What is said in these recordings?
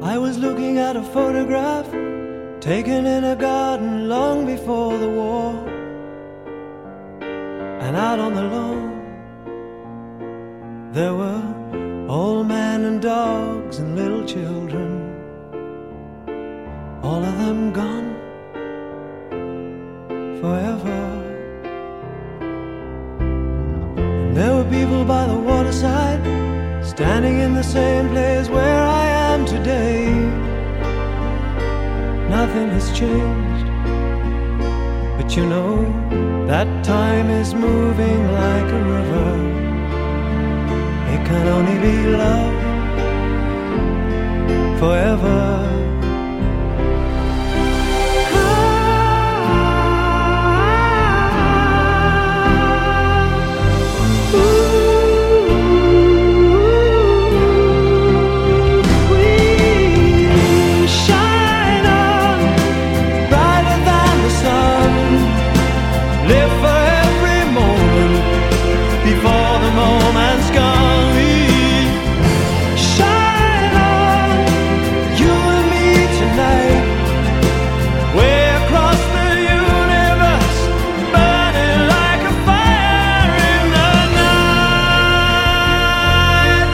I was looking at a photograph taken in a garden long before the war. And out on the lawn there were old men and dogs and little children, all of them gone forever. And there were people by the waterside, standing in the same place where I am today. Nothing has changed, but you know that time is moving like a river. It can only be love forever. Live for every moment before the moment's gone. We shine on, you and me tonight, way across the universe, burning like a fire in the night.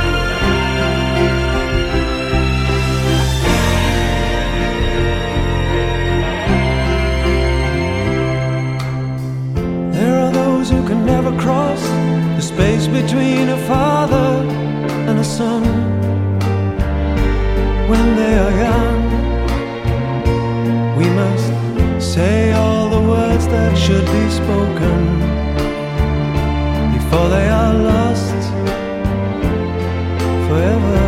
There are those who can never cross the space between a father and a son when they are young. We must say all the words that should be spoken before they are lost forever.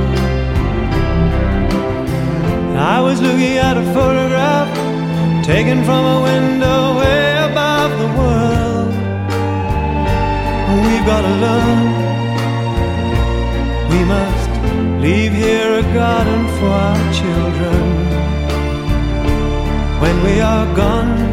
I was looking at a photograph taken from a window way above the world. We've got to learn. We must leave here a garden for our children when we are gone